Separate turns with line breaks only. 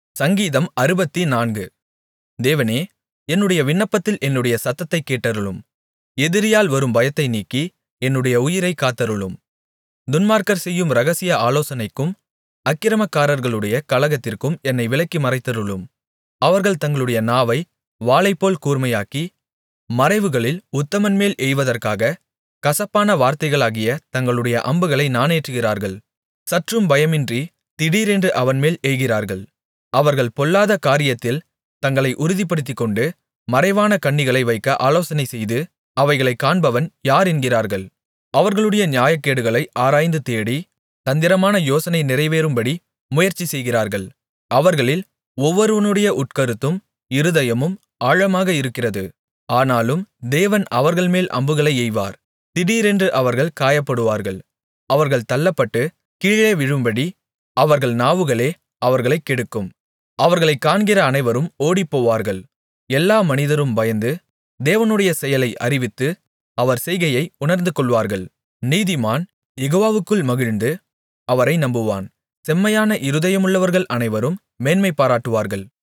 சங்கீதம் 64. தேவனே, என்னுடைய விண்ணப்பத்தில் என்னுடைய சத்தத்தைக் கேட்டருளும். எதிரியால் வரும் பயத்தை நீக்கி, என்னுடைய உயிரைக் காத்தருளும். துன்மார்க்கர் செய்யும் இரகசிய ஆலோசனைக்கும் அக்கிரமக்காரர்களுடைய கலகத்திற்கும் என்னை விலக்கி மறைத்தருளும். அவர்கள் தங்களுடைய நாவை வாளைப்போல் கூர்மையாக்கி, மறைவுகளில் உத்தமன்மேல் எய்வதற்காக கசப்பான வார்த்தைகளாகிய தங்களுடைய அம்புகளை நாணேற்றுகிறார்கள். சற்றும் பயமின்றி திடீரென்று அவன்மேல் எய்கிறார்கள். அவர்கள் பொல்லாத காரியத்தில் தங்களை உறுதிப்படுத்திக்கொண்டு, மறைவான கண்ணிகளை வைக்க ஆலோசனைசெய்து, அவைகளைக் காண்பவன் யார் என்கிறார்கள். அவர்களுடைய நியாயக்கேடுகளை ஆராய்ந்து தேடி, தந்திரமான யோசனை நிறைவேறும்படி முயற்சி செய்கிறார்கள். அவர்களில் ஒவ்வொருவனுடைய உட்கருத்தும் இருதயமும் ஆழமாக இருக்கிறது. ஆனாலும் தேவன் அவர்கள்மேல் அம்புகளை எய்வார். திடீரென்று அவர்கள் காயப்படுவார்கள். அவர்கள் தள்ளப்பட்டு கீழே விழும்படி அவர்கள் நாவுகளே அவர்களைக் கெடுக்கும். அவர்களைக் காண்கிற அனைவரும் ஓடிப்போவார்கள். எல்லா மனிதரும் பயந்து, தேவனுடைய செயலை அறிவித்து, அவர் செய்கையை உணர்ந்துகொள்வார்கள். நீதிமான் யெகோவாவுக்குள் மகிழ்ந்து அவரை நம்புவான். செம்மையான இருதயமுள்ளவர்கள் அனைவரும் மேன்மை பாராட்டுவார்கள்.